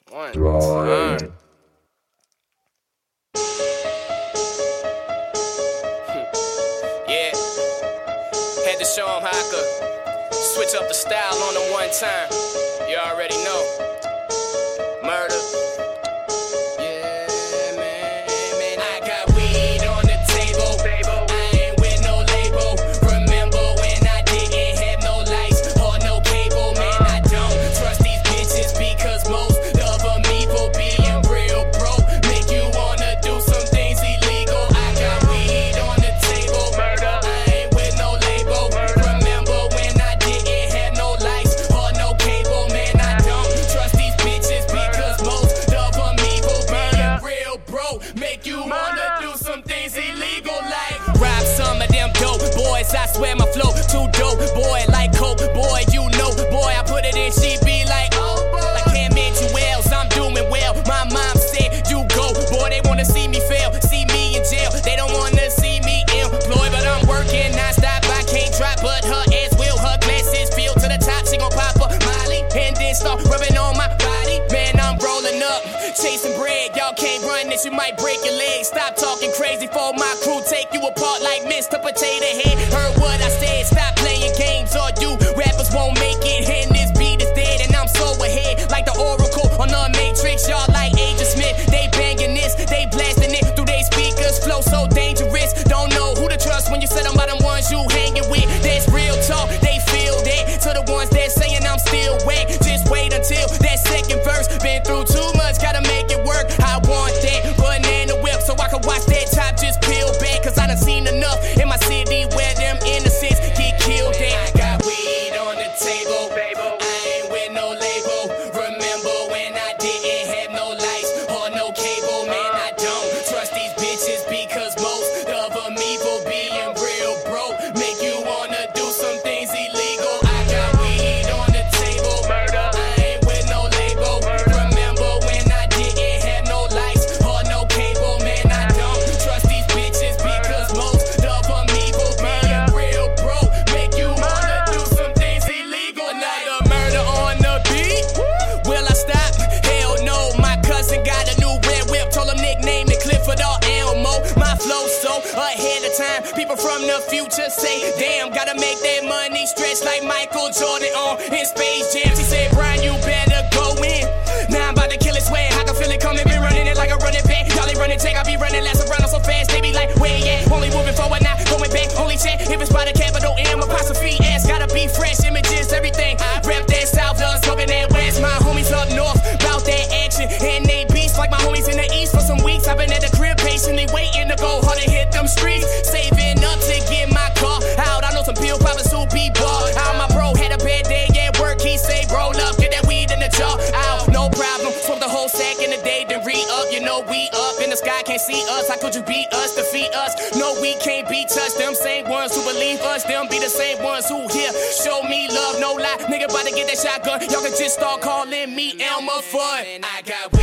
One time. Yeah. Had to show him how I could switch up the style on them one time. You already know. Murder. Yeah, man. I got weed on the table. I ain't with no label. Remember when I didn't have no lights or no cable? Man, I don't trust these bitches because most of them evil. Being real broke make you wanna do some things illegal. I got weed on the table. Murder. I ain't with no label. Remember when I didn't have no lights or no cable? Man, I don't trust these bitches because most of them evil. Being real broke make you wanna do some things illegal, like rob some of them dope boys. I swear my flow too dope, boy, like coke, boy, you know, boy, I put it in, she be like, oh boy, like Cam Wells, I'm doing well. My mom said you go, boy, they wanna see me fail, see me in jail. They don't wanna see me employed, but I'm working non-stop. I can't drop, but her ass will. Her glasses filled to the top. She gon' pop up Molly and then start rubbing on my body. Man, I'm rolling up, chasing bread. Y'all can't run this, you might break your legs. Stop talking crazy for my crew take you apart like Mr. Potato Head. Heard what I said, stop playing games or you rappers won't make it. And this beat is dead and I'm so ahead like the Oracle on the Matrix. Y'all like Agent Smith, they banging this, they blasting it through they speakers. Flow so dangerous, don't know who to trust when you said I'm by them ones you hanging with. That's real talk, they feel that. To the ones that saying I'm still whack, just wait until that second verse. Been through too much, gotta make it work. I want that banana whip so I can watch that top just peel back. Cause I done seen enough in my city where them innocents get killed at. I got weed on the table, I ain't with no label. Remember when I didn't have no lights or no cable? Man, I don't trust these bitches because most of them evil. Being real broke make you wanna do some things illegal. I got weed on the table, murder. I ain't with no label. Remember when I didn't have no lights or no cable? Man, I don't trust these bitches because most of them evil. Being real broke make you wanna do some things illegal. Another murder on the beat. Will I stop? Hell no. My cousin got a new red whip. Told him nickname the Clifford or Elmo. My flow so ahead of time. People from the future say, damn, gotta make that money stretch like Michael Jordan on in Space Jam. She said, Brian, you better go in. Now I'm about to kill it, swear. I can feel it coming. Been running it like a running back. Y'all ain't running take. I be running last around so fast. They be like, where you at? Only moving forward, not going back. Only check if it's by the capital M apostrophe S. Gotta be fresh, images, everything. I rep that South, smoking that West. My homies up north, bout that action. And they beast like my homies in the East. For some weeks, I've been at the crib patiently waiting to go hard and hit them streets. Saving up to get my car out. I know some pill poppers who be bought out. My bro had a bad day at work. He say, roll up, get that weed in the jar. Out, no problem. Smoke the whole sack in the day, then re-up. You know we up in the sky, can't see us. How could you beat us, defeat us? No, we can't be touched. Them same ones who believe us, them be the same ones who here. Show me love, no lie. Nigga about to get that shotgun. Y'all can just start calling me Elmer Fudd. I got